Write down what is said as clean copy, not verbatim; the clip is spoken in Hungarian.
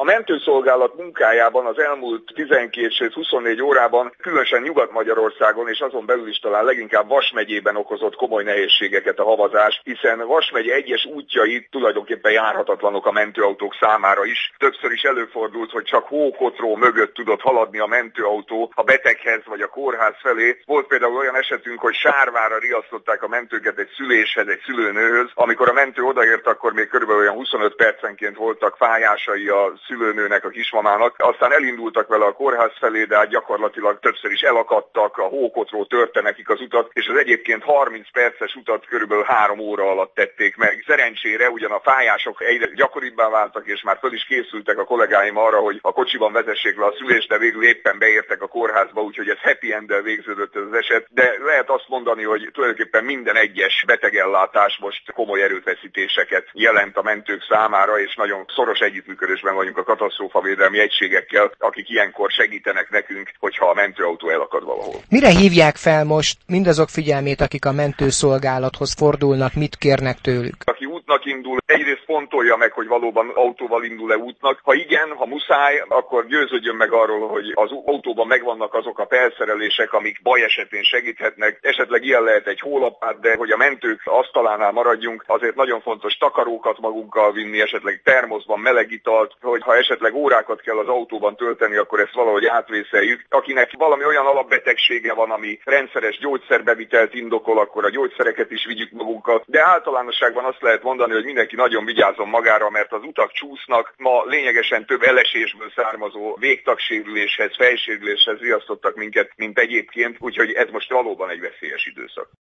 mentőszolgálat munkájában az elmúlt 12 és 24 órában, különösen Nyugat-Magyarországon és azon belül is talán leginkább Vas megyében okozott komoly nehézségeket a havazás, hiszen Vas megye egyes útjai tulajdonképpen járhatatlanok a mentőautók számára is. Többször is előfordult, hogy csak hókotró mögött tudott haladni a mentőautó a beteghez vagy a kórház felé. Volt például olyan esetünk, hogy sárvára riasztották a mentőket egy szüléshez, egy szülőnőhöz. Amikor a mentő odaért, akkor még körülbelül olyan 25 percenként voltak fájásai a szülőnőnek, a kismamának. Aztán elindultak vele a kórház felé, de hát gyakorlatilag többször is elakadtak, a hókotró törte nekik az utat, és az egyébként 30 perces utat körülbelül 3 óra alatt tették meg. Szerencsére ugyan a fájások egyre gyakoribbá váltak, és már föl is készültek a kollégáim arra, hogy a kocsiban vezessék le a szülést, de végül éppen beértek a kórházba, úgyhogy ez happy enddel végződött ez az eset. De lehet azt mondani, hogy tulajdonképpen minden egyes betegellátás most komoly erőfeszítéseket jelent a mentők számára, és nagyon szoros együttműködésben vagyunk a katasztrófavédelmi egységekkel, akik ilyenkor segítenek nekünk, hogyha a mentőautó elakad valahol. Mire hívják fel most mindazok figyelmét, akik a mentőszolgálathoz fordulnak, mit kérnek tőlük? Aki útnak indul, egyrészt fontolja meg, hogy valóban autóval indul-e útnak. Ha igen, ha muszáj, akkor győződjön meg arról, hogy az autóban megvannak azok a felszerelések, amik baj esetén segíthetnek. Esetleg ilyen lehet egy hólapát, de hogy a mentők asztalánál maradjunk, azért nagyon fontos takarókat magunkkal vinni, esetleg termoszban meleg italt, hogy ha esetleg órákat kell az autóban tölteni, akkor ezt valahogy átvészeljük. Akinek valami olyan alapbetegsége van, ami rendszeres gyógyszerbevitelt indokol, akkor a gyógyszereket is vigyük magunkkal. De általánosságban azt lehet mondani, hogy mindenki nagyon vigyázzon magára, mert az utak csúsznak. Ma lényegesen több elesésből származó végtagsérüléshez, fejsérüléshez riasztottak minket, mint egyébként, úgyhogy ez most valóban egy veszélyes időszak.